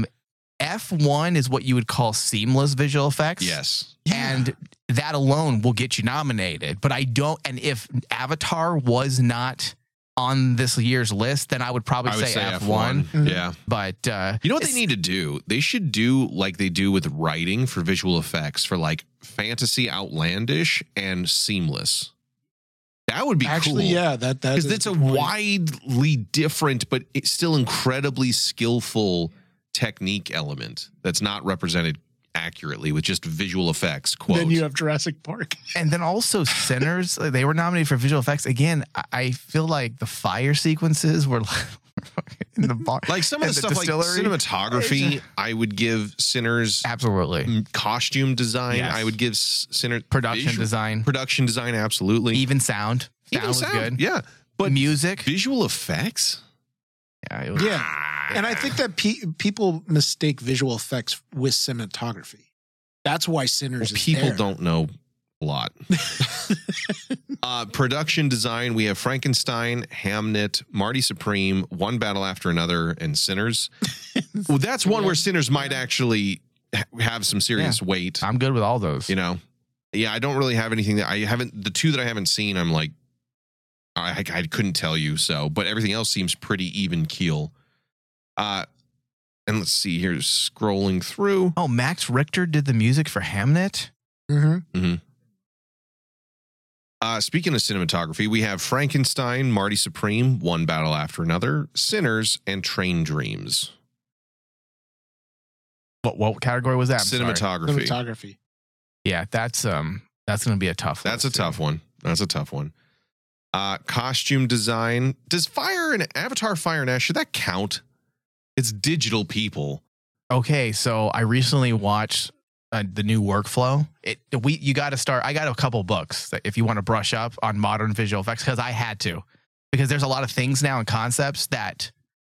F one is what you would call seamless visual effects. yes. And that alone will get you nominated. But I don't. And if Avatar was not on this year's list, then I would probably I would say, say F F one. one. Yeah. But uh, You know what they it's- need to do? They should do like they do with writing for visual effects for like fantasy, outlandish, and seamless. That would be actually, cool. yeah, that that Because is it's a good point. widely different, but it's still incredibly skillful technique element that's not represented accurately with just visual effects. Quote. Then you have Jurassic Park. And then also Sinners, they were nominated for visual effects. Again, I- I feel like the fire sequences were in the bar. Like some of at the stuff like distillery. cinematography, I would give Sinners. Absolutely. m- Costume design, Yes. I would give S- Sinners. Production visual- design. Production design, absolutely. Even sound. Sound Even was sound, good. yeah. But music. visual effects? Yeah, it was, Yeah. And I think that pe- people mistake visual effects with cinematography. That's why Sinners Well, is people there. don't know a lot. uh, production design, we have Frankenstein, Hamnet, Marty Supreme, One Battle After Another, and Sinners. Well, that's one where Sinners might actually ha- have some serious weight. I'm good with all those. You know, yeah, I don't really have anything that I haven't. The two that I haven't seen, I'm like, I, I couldn't tell you. So, but everything else seems pretty even keel. Uh, and let's see here, scrolling through. Oh, Max Richter did the music for Hamnet. Mm-hmm. Uh, speaking of cinematography, we have Frankenstein, Marty Supreme, One Battle After Another, Sinners, and Train Dreams. What what category was that? I'm sorry. Cinematography. Cinematography. Yeah, that's um that's going to be a tough. That's a list, tough too. one. That's a tough one. Uh, costume design. Does Fire and Avatar Fire and Ash, should that count? It's digital people. Okay, so I recently watched uh, the new workflow. It we you got to start. I got a couple books that if you want to brush up on modern visual effects because I had to because there's a lot of things now and concepts that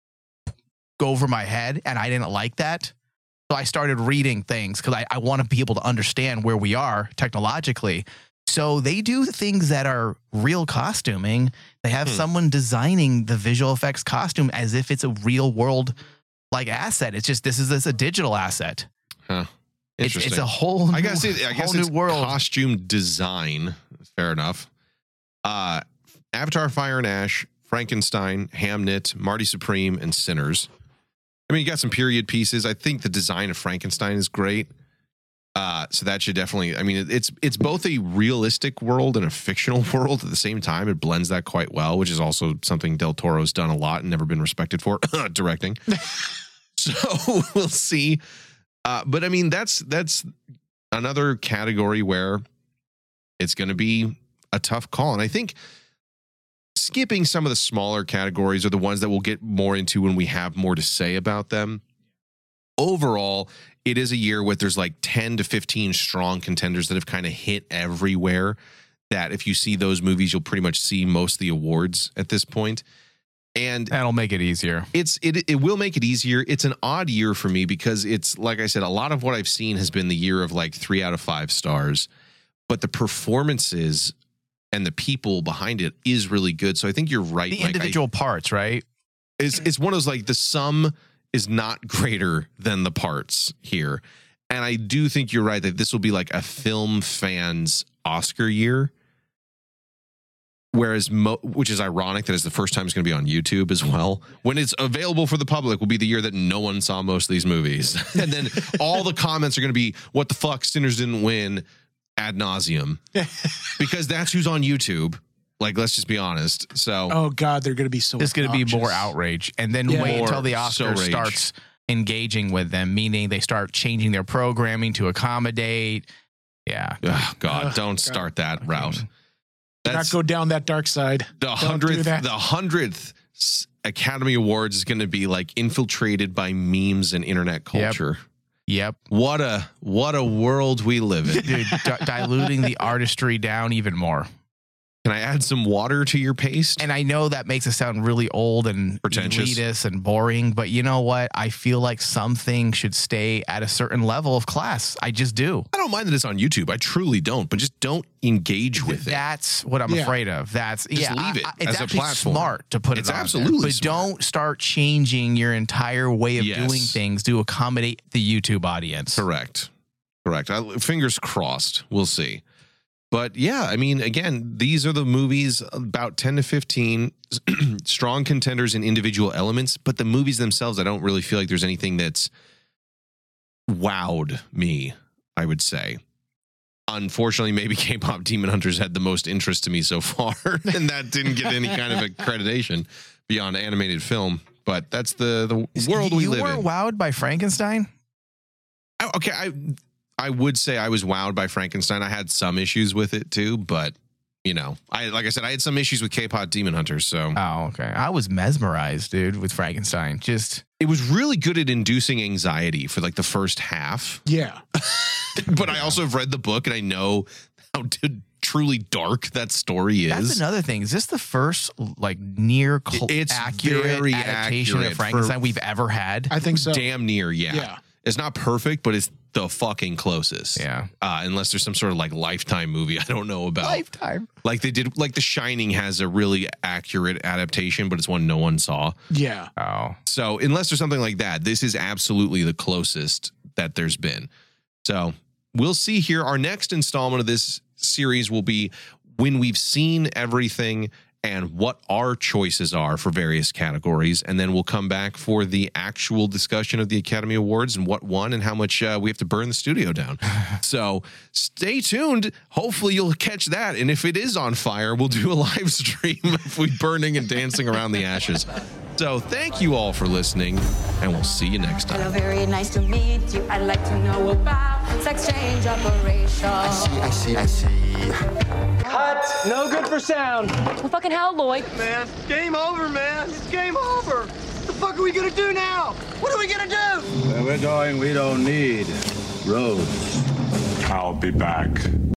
go over my head and I didn't like that. So I started reading things because I, I want to be able to understand where we are technologically. So they do things that are real costuming. They have Hmm. someone designing the visual effects costume as if it's a real world like asset. It's just this is this a digital asset. Huh. It's, Interesting. it's a whole I guess new, it, I whole guess new it's world. costume design. Fair enough. Uh, Avatar Fire and Ash, Frankenstein, Hamnet, Marty Supreme, and Sinners. I mean, you got some period pieces. I think the design of Frankenstein is great. Uh, so that should definitely, I mean, it- it's it's both a realistic world and a fictional world at the same time. It blends that quite well, which is also something Del Toro's done a lot and never been respected for directing. So we'll see. Uh, but I mean, that's that's another category where it's going to be a tough call. And I think skipping some of the smaller categories are the ones that we'll get more into when we have more to say about them. Overall, it is a year with there's like ten to fifteen strong contenders that have kind of hit everywhere, that if you see those movies, you'll pretty much see most of the awards at this point. And That'll make it easier. it's it it will make it easier. It's an odd year for me because it's, like I said, a lot of what I've seen has been the year of like three out of five stars, but the performances and the people behind it is really good. So I think you're right. The Mike. I- individual parts, right? it's it's one of those, like, the sum is not greater than the parts here. And I do think you're right that this will be like a film fans Oscar year. Whereas, mo- which is ironic that it's the first time it's going to be on YouTube as well. When it's available for the public will be the year that no one saw most of these movies. And then all the comments are going to be, what the fuck, Sinners didn't win, ad nauseum. Because that's who's on YouTube. Like, let's just be honest. So, Oh God, they're going to be so. There's going to be more obnoxious. outrage, and then Yeah. wait More until the so Oscar rage. starts engaging with them, meaning they start changing their programming to accommodate. Yeah, oh, God, Ugh, don't God. start that route. Do not go down that dark side. The Don't do hundredth, that. the hundredth Academy Awards is going to be like infiltrated by memes and internet culture. Yep. What a what a world we live in. Dude, di- diluting the artistry down even more. Can I add some water to your paste? And I know that makes it sound really old and Pretentious. elitist and boring, but you know what? I feel like something should stay at a certain level of class. I just do. I don't mind that it's on YouTube. I truly don't, but just don't engage with it. That's what I'm Yeah. afraid of. That's Just yeah. leave it I- I- it's as a actually platform. smart to put It's it on absolutely there, but smart. don't start changing your entire way of Yes. doing things to accommodate the YouTube audience. Correct. Correct. I, fingers crossed. We'll see. But yeah, I mean, again, these are the movies, about ten to fifteen strong contenders in individual elements, but the movies themselves, I don't really feel like there's anything that's wowed me, I would say. Unfortunately, maybe K-pop Demon Hunters had the most interest to me so far, and that didn't get any kind of accreditation beyond animated film. But that's the, the world we you live were in. wowed by Frankenstein? I- okay, I I would say I was wowed by Frankenstein. I had some issues with it too, but you know, I like I said, I had some issues with K-pop Demon Hunters, so Oh, okay. I was mesmerized, dude, with Frankenstein. Just it was really good at inducing anxiety for like the first half. Yeah. But I also have read the book and I know how t- truly dark that story is. that's another thing. Is this the first like near cl- It's accurate very adaptation accurate of Frankenstein for- we've ever had? I think so. Damn near, yeah. Yeah. It's not perfect, but it's the fucking closest. Yeah. Uh, unless there's some sort of like Lifetime movie I don't know about. Lifetime. Like they did, like The Shining has a really accurate adaptation, but it's one no one saw. Yeah. Oh. So unless there's something like that, this is absolutely the closest that there's been. So we'll see here. Our next installment of this series will be when we've seen everything and what our choices are for various categories. And then we'll come back for the actual discussion of the Academy Awards and what won and how much uh, we have to burn the studio down. So stay tuned. Hopefully you'll catch that. And if it is on fire, we'll do a live stream of we burning and dancing around the ashes. So thank you all for listening, and we'll see you next time. Hello, very nice to meet you. I'd like to know about sex change operation. I see, I see, I see. Cut. No good for sound. Well, fucking hell, Lloyd. Man, game over, man. It's game over. What the fuck are we gonna do now? What are we gonna do? Where we're going, we don't need roads. I'll be back.